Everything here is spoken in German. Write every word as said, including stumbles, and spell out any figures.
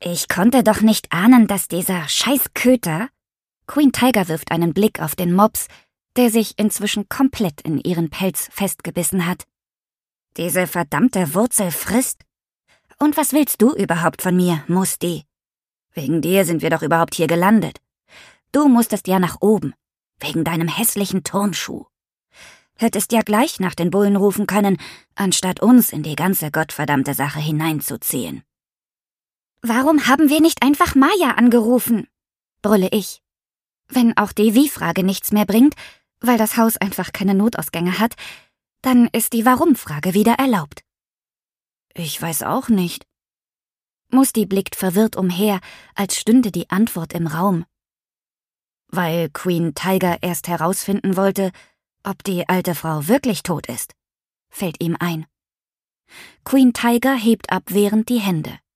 Ich konnte doch nicht ahnen, dass dieser Scheißköter... Queen Tiger wirft einen Blick auf den Mops, der sich inzwischen komplett in ihren Pelz festgebissen hat. Diese verdammte Wurzel frisst? Und was willst du überhaupt von mir, Musti? Wegen dir sind wir doch überhaupt hier gelandet. Du musstest ja nach oben, wegen deinem hässlichen Turnschuh. Hättest ja gleich nach den Bullen rufen können, anstatt uns in die ganze gottverdammte Sache hineinzuziehen. Warum haben wir nicht einfach Maya angerufen? Brülle ich. Wenn auch die Wie-Frage nichts mehr bringt, weil das Haus einfach keine Notausgänge hat, dann ist die Warum-Frage wieder erlaubt. Ich weiß auch nicht. Musti blickt verwirrt umher, als stünde die Antwort im Raum. Weil Queen Tiger erst herausfinden wollte, ob die alte Frau wirklich tot ist, fällt ihm ein. Queen Tiger hebt abwehrend die Hände.